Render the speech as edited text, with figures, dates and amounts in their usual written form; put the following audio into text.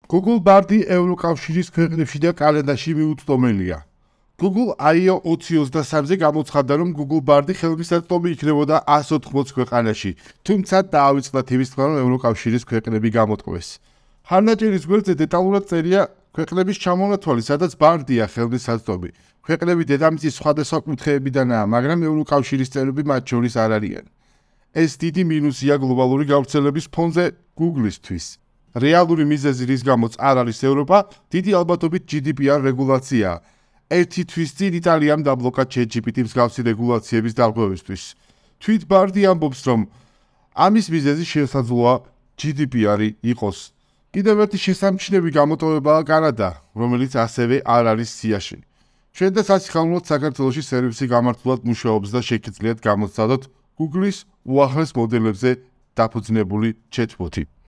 Google Bard-ი ევროკავშირის ქვეყნებში და კანადაში მიუწვდომელია. Google I/O 2023-ზე გამოცხადდა, რომ Google Bard-ი ხელმისაწვდომი იქნებოდა 180 ქვეყანაში, თუმცა დაავიწყდა თემის თქმა, რომ ევროკავშირის ქვეყნები გამოტყვეს. ხარნაჭერის გვერდზე დეტალურად წერია ქვეყნების ჩამონათვალი, სადაც Bard-ია ხელმისაწვდომი. ქვეყნები დედამიწის სხვადასხვა კუთხეებიდანაა, მაგრამ ევროკავშირის წევრები მათ შორის არ არიან. ეს დიდი მინუსია გლობალური გავრცელების ფონზე Google-ისთვის. რეალური მიზეზი, რის გამოც არ არის ევროპა, დიდი ალბათობით GDPR რეგულაციაა. ერთი თვის წინ იტალიამ დაბლოკა ChatGPT მსგავსი რეგულაციების დარღვევისთვის. თვით Bard-ი ამბობს, რომ ამის მიზეზი შესაძლოა GDPR-ი იყოს. კიდევ ერთი შესამჩნევი გამოტოვებაა კანადა, რომელიც ასევე არ არის სიაში. ჩვენ და სასიხარულოდ საქართველოში სერვისი გამართულად მუშაობს და შეგიძლიათ გამოცადოთ Google-ის უახლეს მოდელებზე დაფუძნებული chatbot-ი.